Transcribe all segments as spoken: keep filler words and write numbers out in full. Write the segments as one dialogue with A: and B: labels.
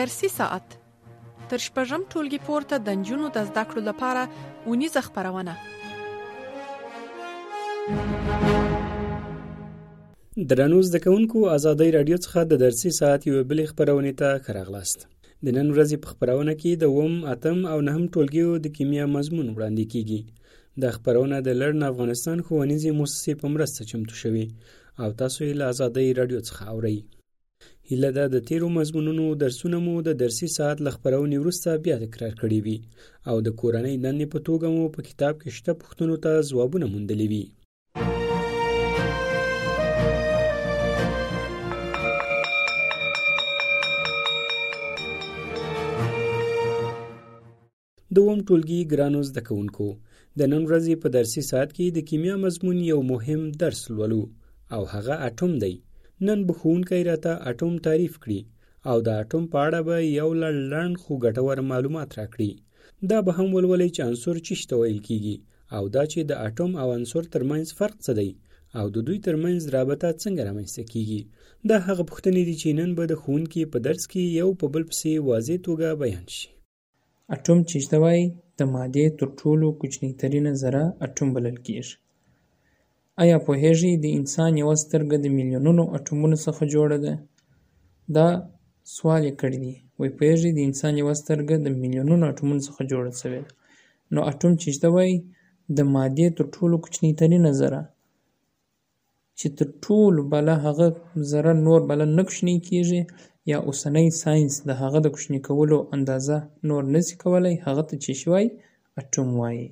A: درسي ساعت تر شپږم ټولګي پورته د نجونو د زده کړو لپاره اونیزه خپرونه.
B: درنو زده کوونکو، ازادۍ راډیو څخه د درسي ساعت یو بلې خپرونې ته ښه راغلاست. د نن ورځې په خپرونه کې د اووم، اتم او نهم ټولګیو د کیمیا مضمون وړاندې کیږي. دا خپرونه د لرن افغانستان ښوونیزې مؤسسې په مرسته چمتو شوې او تاسو یې له ازادۍ راډیو څخه اورئ. هیله ده د تیرو مضمونونو درسونه مو د درسي ساعت له خپرونې وروسته بیا تکرار کړي وي او د کورنۍ دندې په توګه مو په کتاب کې شته پوښتنو ته ځوابونه موندلي وي. د اووم ټولګي ګرانو زده کوونکو، د نن ورځې په درسي ساعت کې د کیمیا مضمون یو مهم درس لولو او هغه اټوم دی. نن به ښوونکی راته اټوم تعریف کړي او د اټوم په اړه به یو لړ لنډ خو ګټور معلومات راکړي. دا به هم ولولئ چې عنصر څه ته ویل کیږي او دا چې د اټوم او عنصر ترمنځ فرق څه دی او د دوی ترمنځ رابطه څنګه رامنځته کیږي. دا هغه پوښتنې دي چې نن به د ښوونکي په درس کې یو په بل پسې واضح توګه بیان شي.
C: اټوم چې ته وایي د مادې تر ټولو کوچنۍ ترینه ذره اټوم بلل کیږي. آیا پوهیږئ د انسان یوه سترګه د میلیونونو اټومونو څخه جوړه ده؟ دا سوال یې کړی دی. وایي پوهیږئ د انسان یوه سترګه د میلیونونو اټومونو څخه جوړه شوې ده. نو اټوم چې ته وایي د مادې تر ټولو کوچنۍ ترینه ذره چې تر ټولو بله هغه ذره نور بله نه کوچنۍ کیږي یا اوسنی ساینس د هغه د کوچني کولو اندازه نور نشي کولی، هغه ته چې شوی اټوم وایي.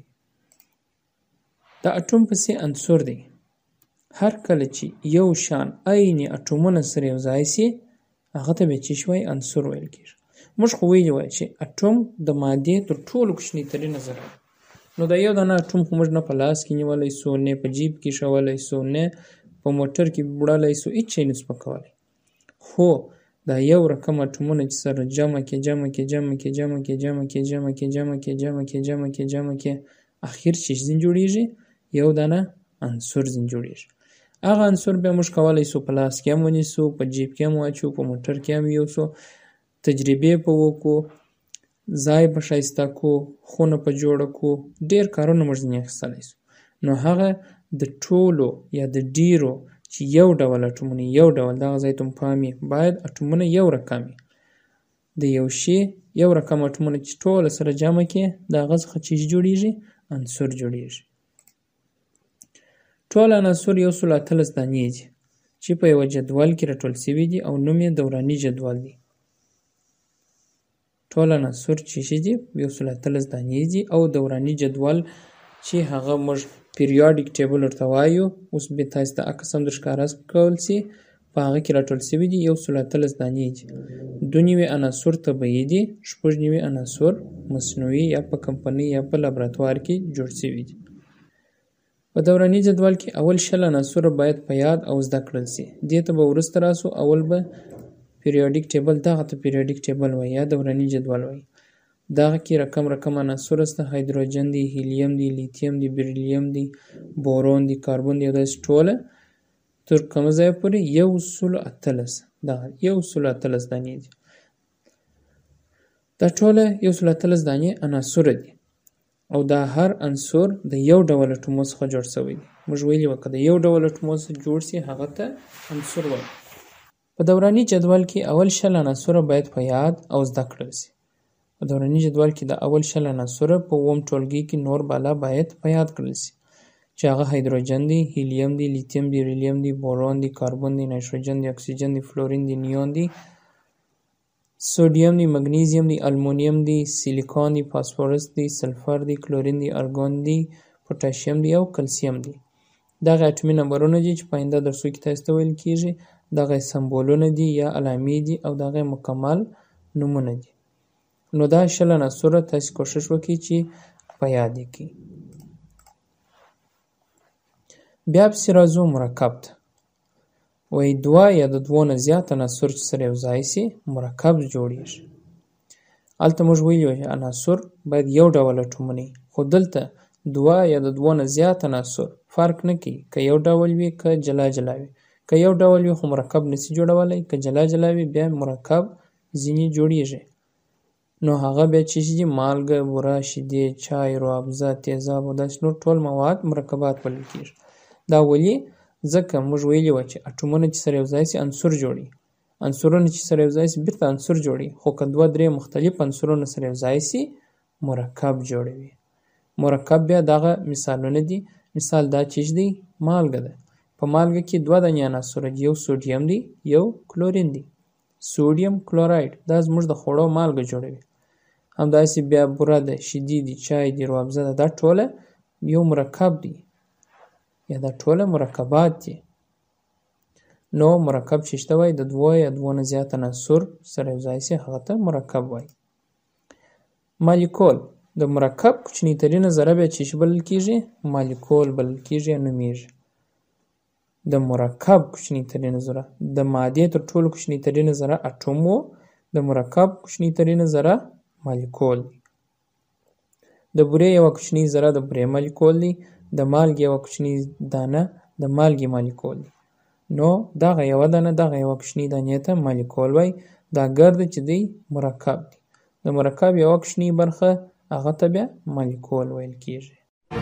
C: د اټوم پسې عنصر دی. هر کله چې یو شان عین اټومونه سره یو ځای سي هغه ته به چې شوی عنصر ویل کېږي. موږ خو ویلي وای چې اټوم د مادې تر ټولو کوچنۍ ترینه ذره. نو دا یو دانه اټوم خو موږ نه په لاس کې نیولی سو، نه په جیب کې شولی سو، نه په موټر کې وړلی سو، هېڅ شی نسو پکولی. خو دا یو رقم اټومونه چې سره جمع کې جمع کې جمع کې جمع کې جمع کې جمع کې جمع کې جمع کې جمع کې جمع کې اخر چې ځین جوړیږي یو دانه عنصر ځین جوړیږي. هغه عنصر بیا موږ کولی سو په لاس کې هم ونیسو، په جیب کې هم واچو، په موټر کې هم یوسو، تجربې په وکړو، ځای په ښایسته کو، خونه په جوړه کو، ډېر کارونه موږ ځینې اخیستلی سو. نو هغه د ټولو یا د ډیرو چې یو ډول اټومونه یو ډول دغه ځای ته پام وي، باید اټومونه یو رقم وي. د یو شي یو رقم اټومونه چې ټوله سره جمع کړې د هغه څخه چې جوړیږي عنصر جوړیږي. ټول عناصر یو سل اتلس دانې دي چې په یوه جدول کې راټول شوي دي او نوم یې دوراني جدول دی. ټول عناصر چې شي دي یو سل اتلس دانې دي او دوراني جدول چې هغه موږ پیریاډیک ټیبل ورته وایو، اوس بیا تاسو ته عکس هم در ښکاره کول سي، په هغه کې راټول شوي دي یو سل اتلس دانې دي. دوه نوي عناصر طبیعي دي، شپږ نوي عناصر مصنوعي یا په کمپنۍ یا په لابراتوار کې جوړ شوي دي. په دوراني جدول کې اول شل عناصر باید په یاد او زده کړل سي. دې ته به وروسته راسو. اول به پیریاډیک ټیبل، دغه ته پیریاډیک ټیبل وایي یا دوراني جدول وایي. دغه کې رقم رقم عناصر سته، هایدروجن دی، هیلیم دی، لیتیم دی، بریلیم دی، بورون دی، کاربن دی، او داسې ټوله تر کومه ځایه پورې یو سل اتلس دغه یو سل اتلس دانې دي. دا ټوله یو سل اتلس دانې عناصر دي او دا هر عنصر د یو ډول اټومو څخه جوړ شوی دی. موږ ویلي وه که د یو ډول اټومو څخه جوړ سي هغه ته عنصر وایي. په دوراني جدول کې اول شل عناصر باید په یاد او زده کړل سي. په دوراني جدول کې د اول شل عناصر په اووم ټولګي کې نور بالا باید په یاد کړل سي چې هغه هایدروجن دی، هیلیم دی، لیتیم دی، بریلیم دی، بورون دی، کاربن دی، نایتروجن دی، اکسیجن دی، فلورین دی، نیون دی، سوډیم دی، مګنیزیم دی، المونیم دی، سیلیکون دی، فاسفورس دی، سلفر دی، کلورین دی، ارګون دی، پوټاشیم دی او کلسیم دی. دغه اټومي نمبرونه دي چې په آینده درسو کې تاسو ته ویل کېږي. دغه سمبولونه دي یا علامې دي او دغه مکمل نومونه دي. نو دا شل عناصر تاسو کوشش وکړئ چې په یاد یې کړئ. بیا پسې راځو مرکب ته. وایي دوه یا د دوو نه زیات عناصر چې سره یو ځای سي مرکب جوړیږي. هلته موږ ویلي وو چې عناصر باید یو ډول اټومونه وي، خو دلته دوه یا د دوو نه زیات عناصر فرق نه کوي که یو ډول وي که جلا جلا وي. که یو ډول وي خو مرکب نسي جوړولی، که جلا جلا وي بیا مرکب ځینې جوړیږي. نو هغه بیا چې دي مالګه، بوره، شیدې، چای، روابزه، تیزاب او داسې نور ټول مواد مرکبات بلل کېږي. دا ولې؟ ځکه موږ ویلي وو چې اټومونه چې سره یو ځای سي عنصر جوړي، عنصرونه چې سره یو ځای سي بیرته عنصر جوړي، خو که دوه درې مختلف عنصرونه سره یو ځای سي مرکب جوړوي. مرکب بیا دغه مثالونه دي. مثال دا چې دی مالګه ده. په مالګه کې دوه دانې عناصر دي، یو سوډیم دی، یو کلورین دی. سوډیم کلوراید دا زموږ د خوړو مالګه جوړوي. همداسې بیا بوره ده، شیدې دي، چای دی، روابزه ده، دا ټوله یو مرکب دی یا دا ټوله مرکبات دي. نو مرکب چې شته وای د دوه یا دوه نه زیات عناصر سره یو ځای سي هغه ته مرکب وای. مالیکول د مرکب کوچنی ترینه ذره بیا چې بلل کېږي مالیکول بلل کېږي یا نومیږي. د مرکب کوچنی ترینه ذره د مادې تر ټولو کوچنی ترینه ذره اټوم و، د مرکب کوچنی ترینه ذره مالیکول دی. د بورې یوه کوچنۍ ذره د بورې مالیکول دی، د مالګې یوه کوچنۍ دانه د مالګې مالیکول دی. نو دغه یوه دانه دغه یوه کوچنۍ دانې ته مالیکول وایي. دا ګرده چې دی مرکب دی. د مرکب یوه کوچنۍ برخه هغه ته بیا مالیکول ویل کېږي.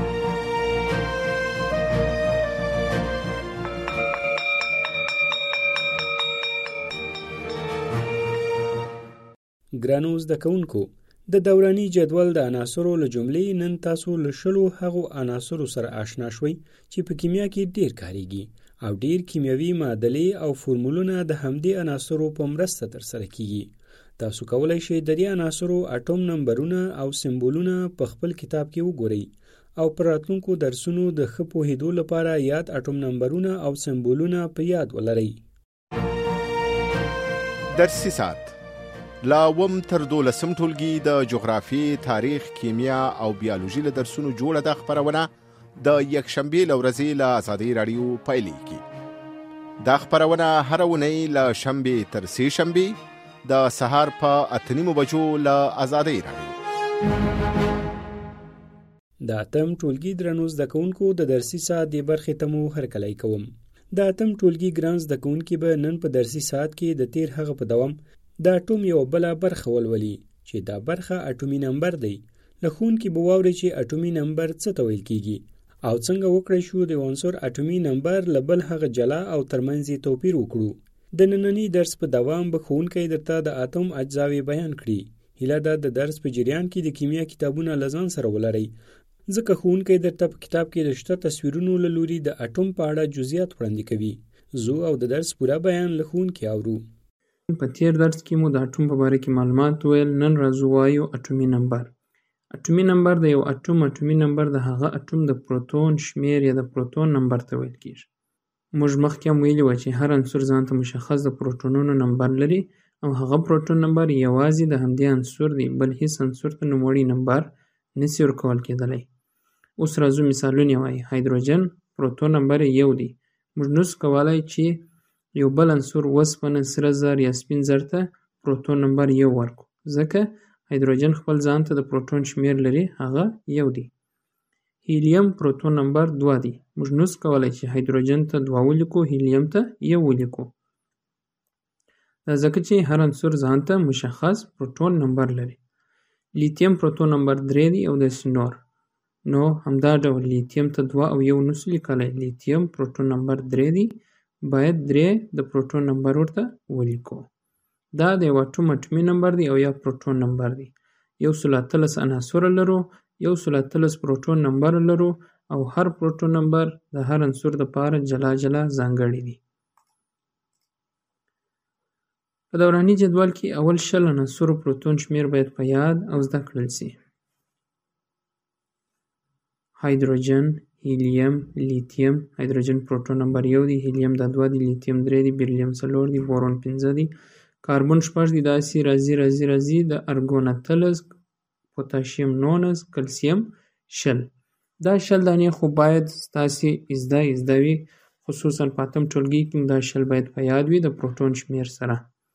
B: ګرانو زده کوونکو، د دوراني جدول د عناصرو له جملې نن تاسو له شلو هغو عناصرو سره آشنا شوئ چې په کیمیا کې ډیر کاریږي او ډیر کیمیاوي معادلې او فورمولونه د همدې عناصرو په مرسته ترسره کیږي. تاسو کولی شئ د دې عناصرو اټوم نمبرونه او سمبولونه په خپل کتاب کې وګورئ او پر راتلونکو درسونو د ښه پوهېدو لپاره یاد اټوم نمبرونه او سمبولونه په یاد ولرئ.
D: درسي ساعت لا وم تر دولسم ټولګي د جغرافي، تاریخ، کیمیا او بیالوژي له درسونو جوړه ده خپرونه د یکشنبې له ورځې له ازادۍ راډیو پیلېږي. دا خپرونه هره اونۍ له شنبې تر سې شنبې د سهار په اته نیمو بجو له ازادۍ راډیو.
B: د اتم ټولګي درنو زده کوونکو د درسي ساعت دې برخې ته مو هرکلی کوم. د اتم ټولګي ګران زده کوونکي به نن په درسي ساعت کې د تیر هغه په دوام د اټوم یو بله برخه ولولي چې دا برخه اټومي نمبر دی. له ښوونکي به واورئ چې اټومي نمبر څه ته ویل کېږي او څنګه وکړی شو د عنصر اټومي نمبر له بل هغه جلا او ترمنځ یې توپیر وکړو. د ننني درس په دوام به ښوونکی درته د اتوم اجزاوې بیان کړي. هیله ده د درس په جریان کې د کیمیا کتابونه له ځان سره ولرئ، ځکه ښوونکی درته په کتاب کې د شته تصویرونو له لوري د اټوم په اړه جزئیات وړاندې کوي. زه او د درس پوره بیان له ښوونکي اورو.
C: په تیر درس کې مو د اټوم په باره کې معلومات ویل. نن راځو وایو اټومي نمبر. اټومي نمبر د یو اټوم اټومي نمبر د هغه اټوم د پروتون شمیر یا د پروتون نمبر ته ویل کېږي. موږ مخکې هم ویلي وو چې هر عنصر ځان ته مشخص د پروتونونو نمبر لري او هغه پروتون نمبر یوازې د همدې عنصر دی، بل هیڅ عنصر ته نوموړی نمبر نشي ورکول کېدلی. اوس راځو مثالونه وایو. هایدروجن پروتون نمبر یو دی. موږ نشو کولی چې یو بل عنصر وسپنه، سره زر یا سپین زر ته پروتون نمبر یو ورکو، ځکه هایدروجن خپل ځان ته د پروتون شمیر لري، هغه یو دی. هیلیم پروتون نمبر دوه دی. موږ نشو کولی چې هایدروجن ته دوه ولیکو، هیلیم ته یو ولیکو، دا ځکه چې هر عنصر ځان ته مشخص پروتون نمبر لري. لیتیم پروتون نمبر درې دی او داسې نور. نو همدا ډول لیتیم ته دوه او یو نشو لیکلی. لیتیم پروتون نمبر درې دی، باید درې د پروتون نمبر ورته ولیکو. دا د یو اټوم اټومي نمبر دی او یا پروتون نمبر دی. یو سل اتلس عناصر لرو، یو سل اتلس پروتون نمبر لرو او هر پروتون نمبر د هر عنصر دپاره جلا جلا ځانګړی دی. په دوراني جدول کې اول شل عناصرو پروتون شمیر باید په یاد او زده کړل سي. هایدروجن، هیلیم، لیتیم. هایدروجن پروتون نمبر یو دی، هیلیم دا دوه دی، لیتیم درې دی، بیریلیم څلور دی، بورون پنځه دی، کاربن شپږ دی، داسې راځي راځي راځي د ارګون اتلس، پوتاشیم نولس، کلسیم شل. دا شل دانې خو باید ستاسې زده زده وي، خصوصا په اتم ټولګي کې دا شل باید په یاد وي د پروتون شمیر سره.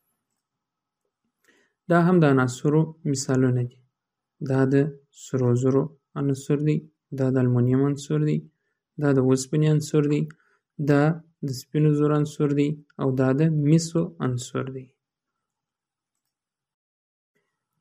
C: دا هم د عناصرو مثالونه دي. دا د سرو زرو عنصر دی، دا د المونیم عنصر دی، دا د اوسپنې عنصر دی، دا د سپینو زرو عنصر دی او دا د مسو عنصر دی.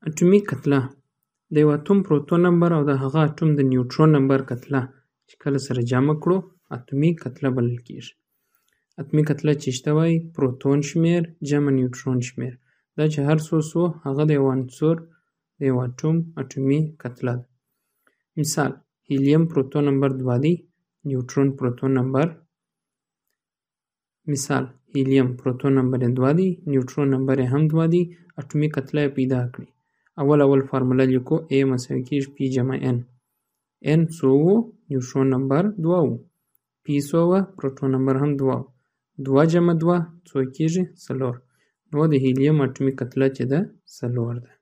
C: اټومي کتله د یو اتوم پروتون نمبر او د هغه اټوم د نیوټرون نمبر کتله چې کله سره جمع کړو اتومي کتله بلل کېږي. اتومي کتله چې شته وایي پروتون شمیر جمع نیوټرون شمیر. دا چې هر څو څو هغه د یو عنصر د یو اټوم اټومي کتله ده. مثال هیلیم پروتون نمبر دوه دی، نیوټرون پروتون نمبر مثال هیلیم پروتون نمبر دوه دی، نیوټرون نمبر هم دوه دی، اټومي کتله پیدا کړي. اول اول فارموله لیکو A مساوي کېږي P جمع N. N څو و؟ نیوټرون نمبر دوه و. P څو و؟ پروتون نمبر هم دوه و. دوه جمع دوه څو کېږي؟ څلور. نو د هیلیم اټومي کتله چې ده څلور ده.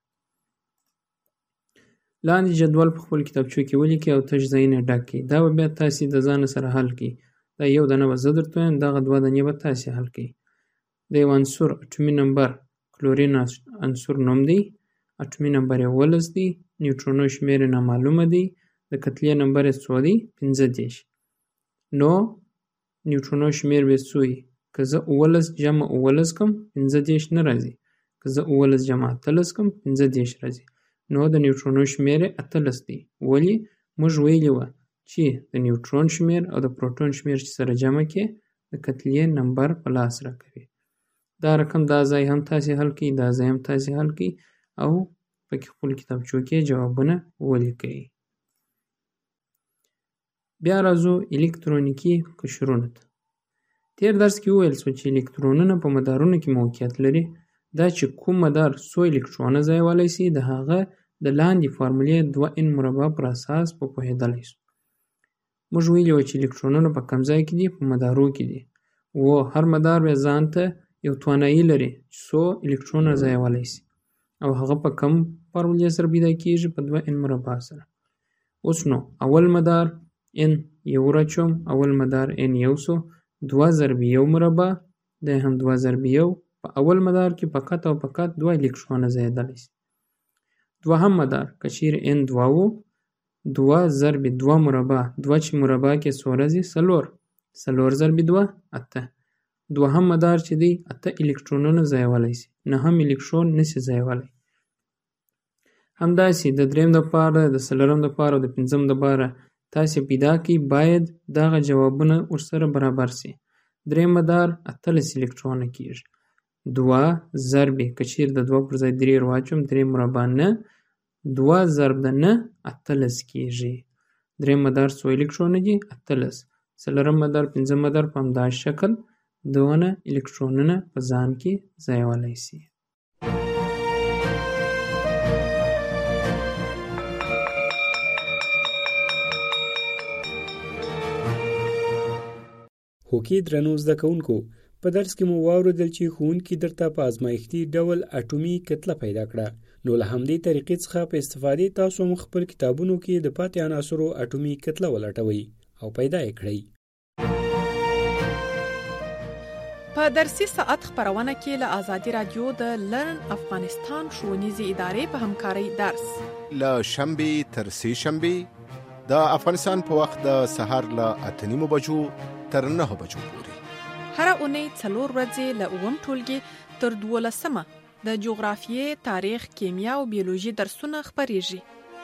C: لاندې جدول په خپل کتابچو کې ولیکئ او تش ځایونه ډک کړئ. دا به بیا تاسې د ځان سره حل کړئ. دا یو دانه به زه درته وایم، دغه دوه دانې به تاسې حل کړئ. د یو عنصر اټومي نمبر کلورین عنصر نوم دی، اټومي نمبر یې اوولس دی، نیوټرونو شمیر یې نامعلومه دی، د کتلې نمبر یې څو دی؟ پنځه دېرش. نو نیوټرونو شمیر به څو وي؟ که زه اوولس جمع اوولس کړم پنځه دېرش نه راځي، که زه اوولس جمع اتلس کړم پنځه دېرش راځي. نو د نیوټرونو شمیر یې اتلس دی. ولې؟ موږ ویلي وه چې د نیوټرون شمیر او د پروټون شمیر چې سره جمع کې د کتلې نمبر په لاس راکوي. دا رقم دا ځای هم تاسې حل کړئ، دا ځای هم تاسې حل کړئ او پکې خپل کتابچو کې جوابونه ولیکئ. بیا راځو الکترونیکي قشرونو ته. تیر درس کې وویل شو چې الکترونونه په مدارونو کې موقعیت لري. دا چې کوم مدار څو الکترونه ځایولی شي د هغه د لاندې فارمولې دوه ان مربع پر اساس په پوهېدلی شو. موږ ویلي وو چې الکترونونه په کوم ځای کې دي؟ په مدارو کې دي. و هر مدار بیا ځان ته یو توانایي لري چې څو الکترونه ځایولی شي او هغه په کم فارمولې سره پیدا کېږي؟ په دوه ان مربع سره. اوس نو اول مدار ان یو راچوم، اول مدار ان یو سو، دوه ضرب یو مربع دی هم دوه ضرب یو. په اول مدار کې فقط او فقط دوه الکترونه ځایېدلی شي. دوهم مدار که چیرې ان دوه و، دوه ضرب دوه مربع، دوه چې مربع کې څو راځي؟ څلور. څلور ضرب دوه اته. دوهم مدار چې دی اته الکترونونه ځایولی شي، نهم الکترون نشي ځایولی. همداسې د دریم دپاره، د څلورم دپاره او د پنځم دپاره تاسې پیدا کړئ، باید دغه جوابونه ورسره برابر شي. دریم مدار اتلس الکترونه کېږي. دوه ضرب که چیرې د دوه پر ځای درې واچوم، درې مربع نه، دوه ضرب د نه اتلس کېږي. دریم مدار څو الکترونه دي؟ اتلس. څلورم مدار، پنځم مدار په همداسې شکل دونه الکترونونه په ځان کې ځایولی شي.
B: هوکې درنو زده کوونکو، په درس کې مو واورېدل چې ښوونکي درته په ازمایښتي ډول اټومي کتله پیدا کړه. نو له همدې طریقې څخه په استفادې تاسو هم خپل کتابونو کې د پاتې عناصرو اټومي کتله ولټوئ او پیدا یې کړئ.
A: په درسي ساعت خپرونه کې له آزادي رادیو د لرن افغانستان ښوونیزې ادارې په همکارۍ درس
D: له شنبې تر سې شنبې د افغانستان په وخت د سهار له اته نیمو بجو تر نهه بجو پورې.
A: هره اونۍ څلور ورځې له اووم ټولګي تر دولسمه د جغرافیې، تاریخ، کیمیا او بیولوژي درسونه خپریږي.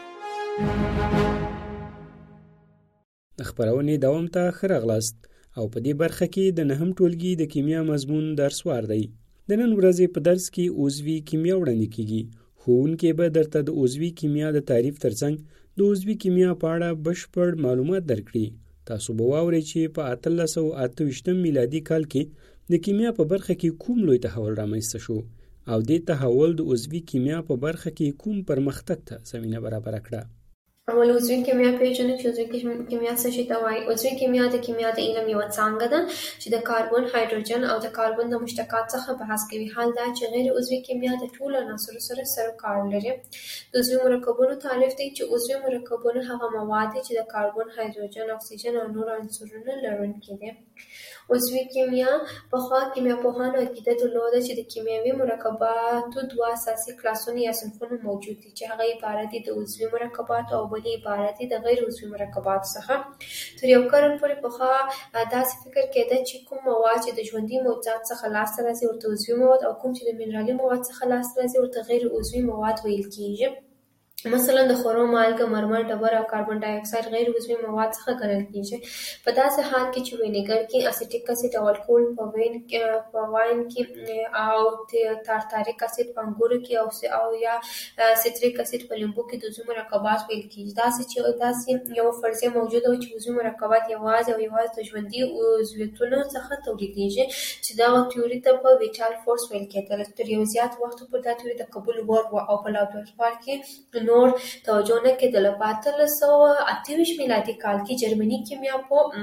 B: د خپرونې دوام ته ښه راغلاست او په دې برخه کې د نهم ټولګي د کیمیا مضمون درس وار دی. د نن ورځې په درس کې عضوي کیمیا وړاندې کیږي. ښوونکی به درته د عضوي کیمیا د تعریف ترڅنګ د عضوي کیمیا په اړه بشپړ معلومات درکړي. تاسو به واورئ چې په اتلس سوه اته ویشتم میلادي کال کې د کیمیا په برخه کې کوم لوی تحول رامنځته شو او دې تحول د عضوي کیمیا په برخه کې کوم پرمختګ ته زمینه برابره کړه.
E: اول عضوي کیمیا پیژنو چې عضوي کیمیا څه شي ته وایي. عضوي کیمیا د کیمیا د علم یوه څانګه ده چې د کاربن، هایدروجن او د کاربن د مشتقات څخه بحث کوي. حال دا چې غیر عضوي کیمیا د ټولو عناصرو سره سر کار لري. د عضوي مرکبونو تعریف دی چې عضوي مرکبونه هغه مواد دي چې د کاربن، هایدروجن، اکسیجن او نور عنصرونه لرونکي دي. عضوي کیمیا پخوا کیمیاپوهانو عقیده درلوده چې د کیمیاوي مرکباتو دوه اساسي کلاسونه یا صنفونه موجود دي چې هغه عبارت دي د عضوي مرکباتو او بل لاندې عبارت دي د غیر عضوي مرکباتو څخه. تر یو قرن پورې پخوا داسې فکر کېده چې کوم مواد چې د ژوندي موجودات څخه لاسته راځي ورته عضوي مواد او کوم چې د منرالي مواد څخه لاسته راځي ورته غیر عضوي مواد ویل کېږي. مثلا د خورو مالګه، مرمر، ډبره او کاربن ډای اکساید غیر عضوي مواد څخه ګڼل کېږي. په داسې حال کې چې وینیګر کې اسیټیک اسید او الکول په وین په واین کې او تارتاریک اسید په انګورو کې او او یا سیتریک اسید په لیمبو کې د عضوي مرکبات ویل کېږي. داسې چې داسې یو فرضیه موجوده وه چې عضوي مرکبات یوازې او یوازې د ژوندي عضویتونو څخه تولیدېږي چې دغه تیوري ته په ویټال فورس ویل کېدل. تر یو زیات وخت پورې دا تیوري د قبول وړ وه او په لابراتوار کې نور توجه نه کېدله. په اتلس سوه اته ویشت میلادي کال کې جرمني کیمیا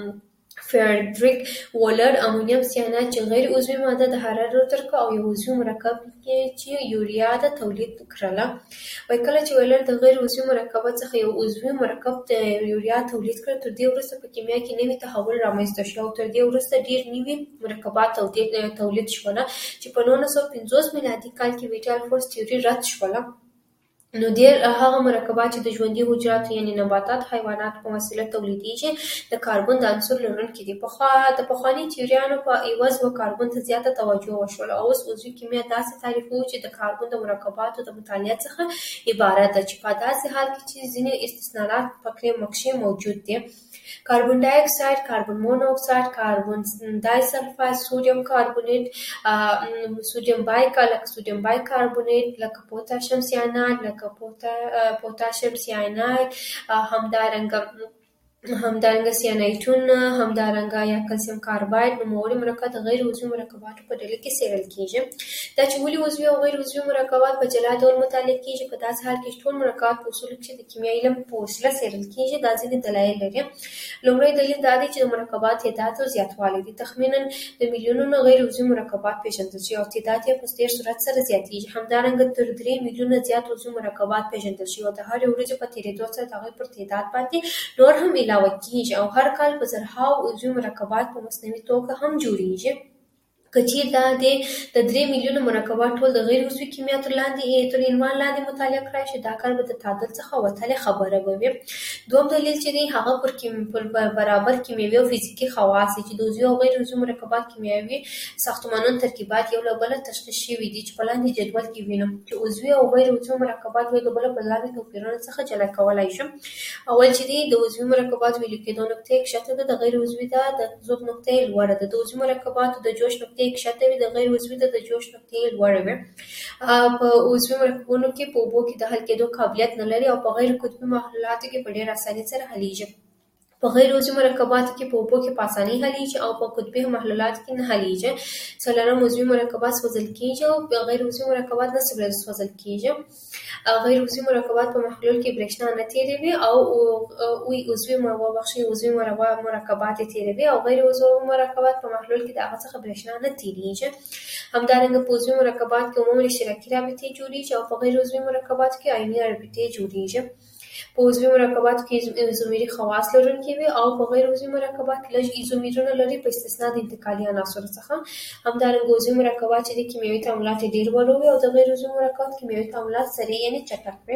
E: په فریدریک وولر امونیم سیانات چې غیر عضوي ماده د حرارت روترکه او یو عضوي مرکب کې چې یوریا د تولید کړله. وایي کله چې وولر د غیر عضوي مرکبات څخه یو عضوي مرکب د یوریا تولید کړ، تر دې وروسته په کیمیا کې نوی تحول رامنځته شو او تر دې وروسته ډېر نوي مرکبات تولید شوله چې په نولس سوه پنځوس میلادي کال کې ویټال فورس تیوري رد شوله. نو ډېر هغه مرکبات چې د ژوندي حجراتو یعنې نباتات حیوانات په وسیله تولیدېږي د کاربن د عنصر لرونکي دي. پخوا د پخواني تیوریانو په عوض و کاربن ته زیاته توجه وشوله او اوس عضوي کیمیا داسې تعریفوي چې د کاربن د مرکباتو د مطالعه څخه عبارت ده چې په داسې حال کې چې ځینې استثناءات پکې مکشي موجود دي. کاربن ډای اکساید، کاربن مونو اکساید، کاربن ډای سلفاید، سوډیم کاربونیټ، سوډیم بایکا لکه سوډیم بایکاربونیټ، لکه پوتاشیم سیاناید، لکه پوتاشیم سیاناید، همدارنګه همدارنګه سیانایټون، همدارنګه یا کلسیم کارباید نوموړي مرکبات د غیر عضوي مرکباتو په ډله کې څېړل کېږي. دا چې ولې عضوي او غیر عضوي مرکبات په جلا ډول مطالعه کېږي، په داسې حال کې چې ټول مرکبات په اصولو کې د کیمیاوي علم په وسیله څېړل کېږي، دا ځینې دلایل لري. لومړی دلیل دا دی چې د مرکبات تعداد او زیاتوالی دی. تخمیناً د میلیونونو غیر عضوي مرکبات پېژندل شوي او تعداد یې په ډېر سرعت سره زیاتېږي. همدارنګه تر درې میلیونه زیات عضوي مرکبات پېژندل شوي او د هرې ورځې په تېرېدو سره د هغوی پر تعداد باندې نور هم علاوه کېږي او هر کال په زرهاو عضوي مرکبات په مصنوعي توګه هم جوړېږي. که چېرې دا د درې میلیونه مرکبات ټول د غیر عضوي کیمیا تر لاندې تر عنوان لاندې مطالعه کړای شي، دا کار به د تعادل څخه وتلې خبره به وي. دوم دلیل چې دی هغه پر پر برابر کیمیاوي او فزیکي خواص چې د عضوي او غیر عضوي مرکبات کیمیاوي ساختمانون ترکیبات یو له بله تشخیص شوي دي چې په لاندې جدول کې وینو چې عضوي او غیر عضوي مرکبات یو له بله په لاندې توپیرونو څخه جلا کولی شم. اول چې دی د عضوي مرکبات ویلو کېدو نقطه یې کښته ده، د غیر عضوي ده د ذوب نقطه یې لوړه ده. د عضوي مرکباتو د جوش نقطه کښته وي، د غیر عضوي د جوش نقطې لوړه وي. په عضوي مرکبونو کې په اوبو کې د حل کېدو قابلیت نه لري او په غیر قطبي محلولاتو کې په ډېر اسانۍ سره حلیږي. په غیر عضوي مرکباتو کې په اوبو کې په اسانۍ حلیږي او په قطبي محلولاتو کې نه حلیږي. څلورم عضوي مرکبات سوځل کېږي او په غیر عضوي مرکبات نه سوځل کېږي. غیر عضوي مرکبات په محلول کې برېښنا نه تېروي او وی عضوي وبخښئ عضوي مرکبات یې تېروي او غیر عضوي مرکبات په محلول کې د هغه څخه برېښنا نه تېرېږي. همدارنګه په عضوي مرکبات کې عموماً اشتراکي رابطې جوړېږي او په غیر عضوي مرکباتو کې آیوني رابطې جوړېږي. په عضوي مرکباتو کې ایزومري خواص لرونکي وي او په غیر عضوي مرکبات کې لږ ایزومرونه لري په استثنا د انتقالي عناصرو څخه. همدارنګه عضوي مرکبات چې د کیمیاوي تعاملات یې ډېر ورو وي او د غیر عضوي مرکبات کیمیاوي تعاملات سریع یعنې چټک وي.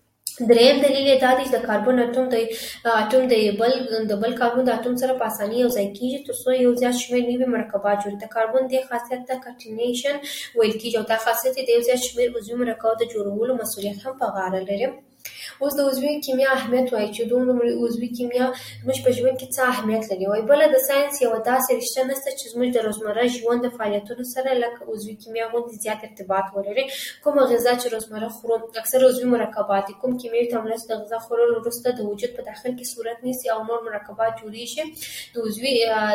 E: دریم دلیل یې دا دی چې د کاربن اټوم د اټوم د بل د بل کاربن د اټوم سره په اسانۍ یو ځای کېږي تر څو یو زیات شمېر نوي مرکبات جوړوي. د کاربن دې خاصیت ته کاټینیشن ویل کېږي او دا خاصیت یې د یو زیات شمېر عضوي مرکباتو د جوړولو مسؤلیت هم په غاړه لري. اوس د عضوي کیمیا اهمیت وایي چې دومره عضوي کیمیا زموږ په ژوند کې څه اهمیت لري. وایي بله د ساینس یوه داسې رشته نشته چې زموږ د روزمره ژوند د فعالیتونو سره لکه عضوي کیمیا غوندې زیات ارتباط ولري. کومه غذا چې روزمره خورو اکثر عضوي مرکبات دي. کوم کیمیاوي تعاملات چې د غذا خوړلو وروسته د وجود په داخل کې صورت نیسي او نور مرکبات جوړېږي. د عضوي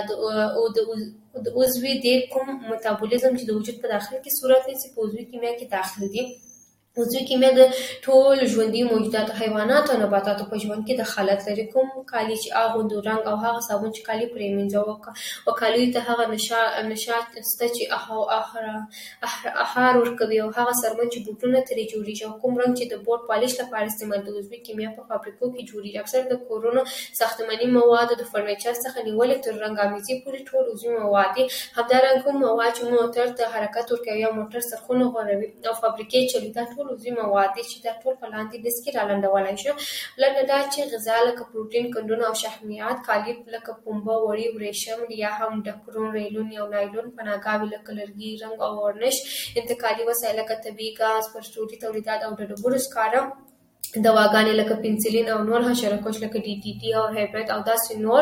E: د عضوي د کوم میتابولیزم چې د وجود په داخل کې صورت نیسي په عضوي کیمیا کې داخل دي. عضوي کیمیا د ټول ژوندي موجوداتو حیواناتو او نباتاتو په ژوند کې دخالت لري. کوم کالي چې اغوندو رنګ او هغه صابون چې کالي پرې مینځو او کالیو ته هغه نشاط شته چې اهار ورکوي او هغه څرمن چې بوټونه ترې جوړېږي او کوم رنګ چې د بوټ پالش لپاره استعمال د عضوي کیمیا په فابریکو کې جوړېږي. اکثر د کورونو ساختماني موادو د فرنیچر څخه نیولې تر رنګامیزي پورې ټول عضوي مواد دي. همدارنګه کوم مواد چې موټر ته حرکت ورکوي او موټر څرخونه غوړوي او فابریکې چلوي دا ټول ټول عضوي مواد دي چې دا ټول په لاندې لیست کې رالنډولای شو. لکه دا چې غذا لکه پروټین، کندونه او شحمیات، کالیپ لکه پنبه، وړي، ورېشم یا هم ډکرون، ریلون یا نایلون، پناهګاوې لکه لرګي، رنګ او ورنش، انتقالي وسایل لکه طبیعي ګاز، پرسټوري تولیدات او د ډبرو سکاره، دواګانې لکه پنسلین او نور حشره کش لکه ډي ټي ټي او هایبرید او داسې نور،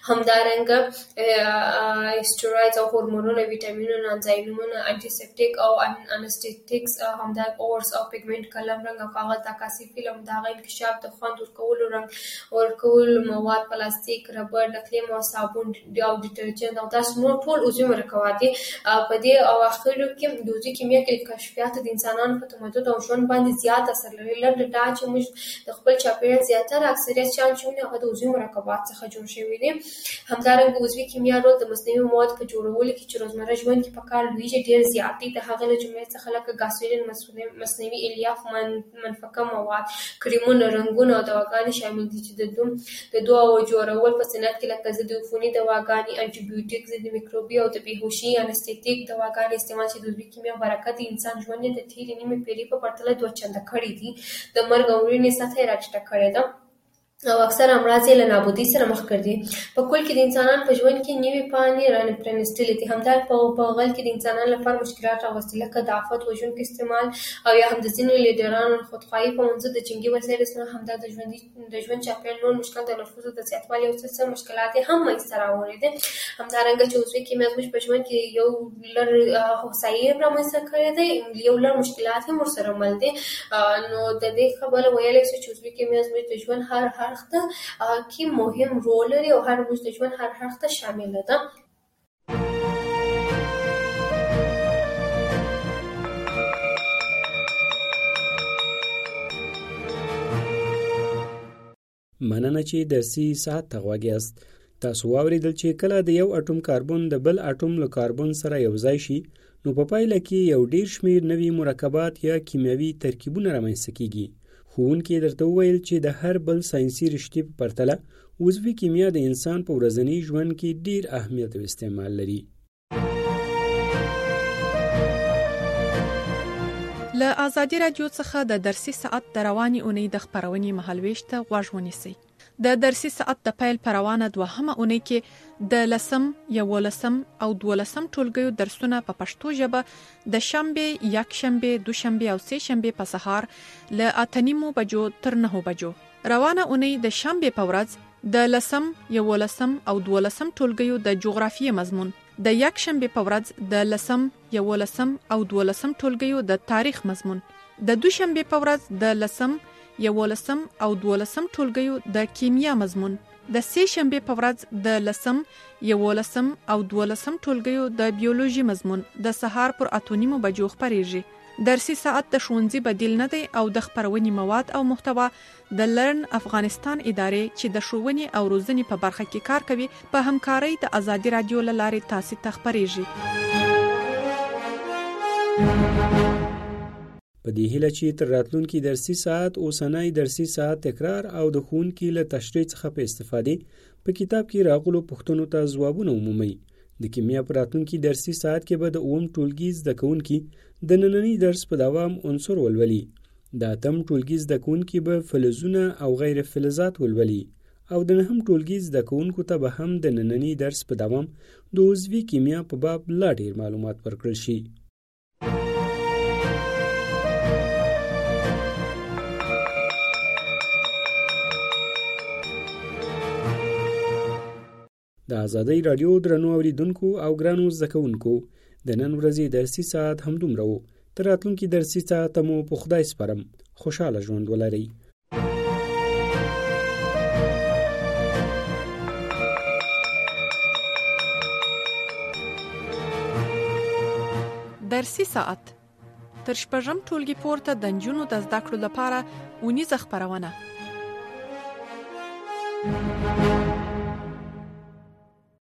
E: همدارنګه اسټروایډز او هورمونونه، ویټامینونه، انزایمونه، انټي سپټیک او انستیټیکس، همدا اورس او پیګمنټ، قلم، رنګ او کاغذ، عکاسي فلم، داغه انکشاف، د خوند ورکولو، رنګ ورکولو مواد، پلاستیک، ربړ، لکلیم او صابون او ډیټرجنټ او داسې نور ټول عضوي مرکبات دي. په دې اواخرو کې د عضوي کیمیا کې کشفیات د انسانانو په تمدن او ژوند باندې زیات اثر لري. لنډه دا چې د خپل چاپیریال زیاتره اکثریت شیان چې هغه د عضوي مرکبات څخه جوړ شوي دي. همدارنګه عضوي کیمیا رول د مصنوعي موادو په جوړولو کې چې روزمره ژوند کې په کار لویږي ډېر زیات دي. د هغه له جملې څخه لکه ګاسولین، مصنوعي الیاف، منفکه مواد، کریمونه، رنګونه او دواګانې شامل دي چې د دوم د دواو جوړول په صنعت کې لکه ضد عفوني دواګانې، انټي بیوټیک، ضد میکروبي او د بېهوشي انستیټیک دواګانې استعمال چې د عضوي کیمیا برکت د انسان ژوند د تېرې نیمې پېړۍ په پرتله دوه چنده کړی دي. د مرګ او مړینې سطح یې راټیټه کړې ده او اکثر امراض یې له نابودۍ سره مخ کړي دي. په کل کې د انسانانو په ژوند کې نوې پاڼې رانپرانستلې دي. همدار په غل کې د انسانانو لپاره مشکلات راوستي لکه د آفت وژونکو استعمال او یا هم د ځینو لیډرانو خودخواهي په منځ د جنګي وسایلو سره، همدا د ژوند د ژوند چاپیریال نور مشکل، د نفوسو د زیاتوالي او څه مشکلات هم منځته راوړي دي. همدارنګه چې عضوي کیمیا زموږ په ژوند کې یو لړ هوسایي رامنځته کړی دی، یو لړ مشکلات هم ورسره مل دي. نو د دې خبره ویلی شو چې عضوي کیمیا زموږ د ژوند هر هر اړخ ته کې مهم رول لري او هر موږ د ژوند هر اړخ ته شامله ده.
B: مننه چې درسي ساعت ته غوږ یاست. تاسو واورېدل چې کله د یو اټوم کاربن د بل اټوم له کاربن سره یو ځای شي نو په پایله کې یو ډیر شمیر نوي مرکبات یا کیمیاوي ترکیبونه رامنځته کیږي. ښوونکي درته وویل چې د هر بل ساینسي رشتې په پرتله عضوي کیمیا د انسان په ورځني ژوند کې ډیر اهمیت او استعمال لري.
A: له آزادي رادیو څخه د درسي ساعت د رواني اونۍ د خپرونې مهالویش ته غوږ ونیسئ. د درسي ساعت د پیل پر روانه دوهمه اونۍ کې د لسم، یولسم او دولسم ټولګیو درسونه په پښتو ژبه د شنبه، یکشنبه، دوشنبه او سه شنبه په سهار له اته نیمو بجو تر نهو بجو. روانه اونۍ د شنبه په ورځ د لسم، یولسم او دولسم ټولګیو د جغرافیې مضمون، د یکشنبه په ورځ د لسم، یولسم او دولسم ټولګیو د تاریخ مضمون، د دوشنبه په ورځ د لسم، یولسم او دولسم ټولګیو د کیمیا مضمون، د سه شنبه په ورځ د لسم، یولسم او دولسم ټولګیو د بیولوژي مضمون د سهار پر اته نیمو بجو خپریږي. درسي ساعت د ښوونځي بدیل نه دی او د خپرونې مواد او محتوا د لرن افغانستان ادارې چې د ښوونې او روزنې په برخه کې کار کوي په همکارۍ د آزادي رادیو له لارې تاسو ته خپریږي.
B: په دې هیله چې تر راتلونکي درسي ساعت اوسنۍ درسي ساعت تکرار او د ښوونکي له تشریح څخه په استفادې په کتاب کې راغلو پوښتنو ته ځوابونه ومومئ. د کیمیا په راتلونکي درسي ساعت کې به د اووم ټولګي زده کوونکي د ننني درس په دوام عنصر ولولي. د اتم ټولګي زده کوونکي به فلزونه او غیر فلزات ولولي او د نهم ټولګي زده کوونکو ته به هم د ننني درس په دوام د عضوي کیمیا په باب لا ډیر معلومات ورکړل شي. د آزادۍ رادیو درنو اوریدونکو او ګرانو زده کوونکو، د نن ورځې درسي ساعت همدومره و. تر راتلونکي درسي ساعت مو په خدای سپارم. خوشاله ژوند ولرئ.
A: درسي ساعت تر شپږم ټولګي پورته د نجونو د زده کړو لپاره اونیزه خپرونه.